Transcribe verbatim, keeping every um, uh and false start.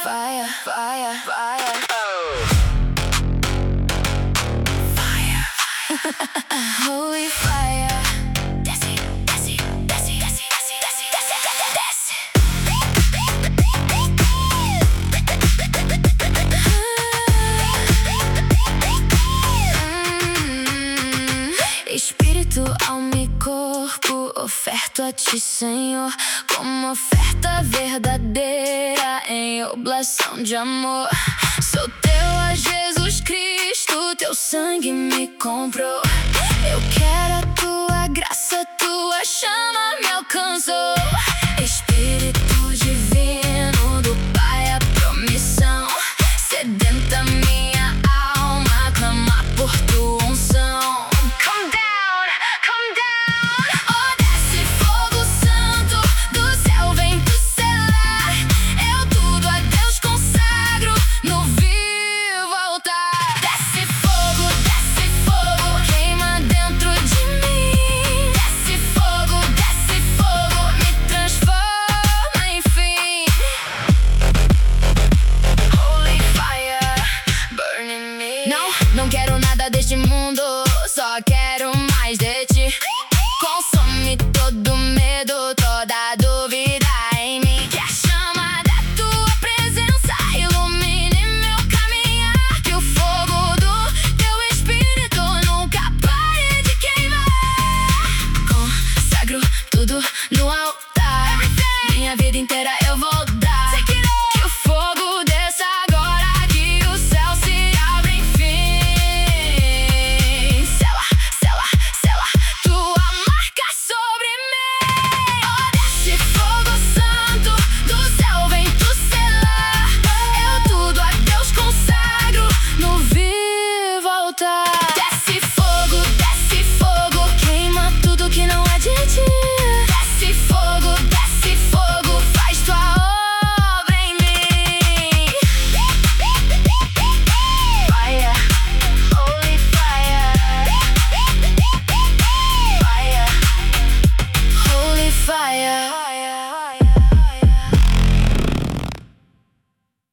fire, fire, fire. Holy fire. Desce, desce, desce, desce, desce, desce, desce, desce. Hum, Espírito, alma e corpo, oferto a ti, Senhor, como oferta verdadeira em oblação de amor. Sou teu, ó Jesus Cristo, teu sangue me comprou. Eu quero a tua graça, tua chama me alcançou. Espírito divino do Pai, a promissão, sedenta minha alma, clama por tua unção. Come down, come down. Oh, desce fogo santo do céu, vem tu selar. Eu tudo a Deus consagro no vivo altar. Desce fogo, desce fogo, queima dentro de mim. Desce fogo, desce fogo, me transforma em fim. Holy fire, burn in me. Não, não quero nada deste mundo, só quero mais de ti. Consome todo medo, toda dúvida em mim. Que a chama da tua presença ilumine meu caminhar. Que o fogo do teu espírito nunca pare de queimar. Consagro tudo no altar, minha vida inteira eu vou